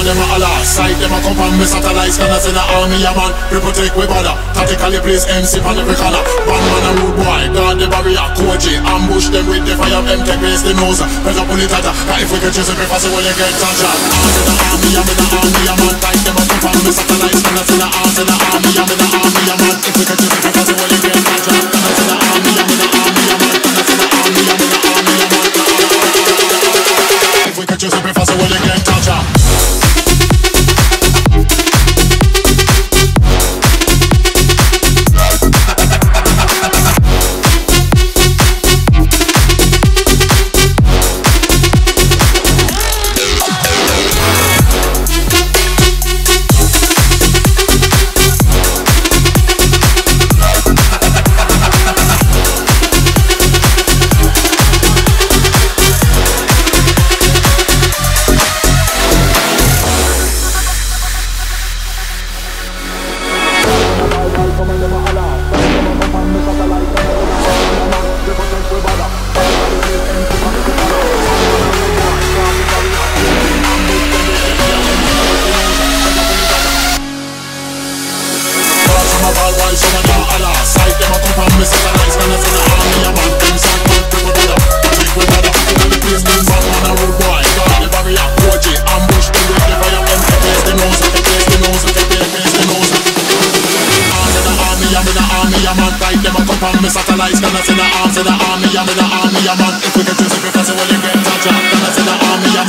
them a holla. Sight them a come from me satellites, can I say the army a man. We protect we border, tactically place MC on every corner. Bandman and rude boy, guard the barrier, Koji. Ambush them with the fire, them take place the nose. Pressure pull it at her, if we can chase it, if I say well you get touched. Arms in the army, I'm in the army a man. Sight them a come from me satellites, can I say the arms in the army, I'm in the army a man. If we can chase it, if I say well you get touched. Can I say the army, I'm in the army a man. Can I say the army, I'm in the army a man. If we can chase it, if I say well you get touched. Satellites, can I say the arms of the army, I'm in the army, I'm on. If we can choose it, because it will get touched. Can I say the army,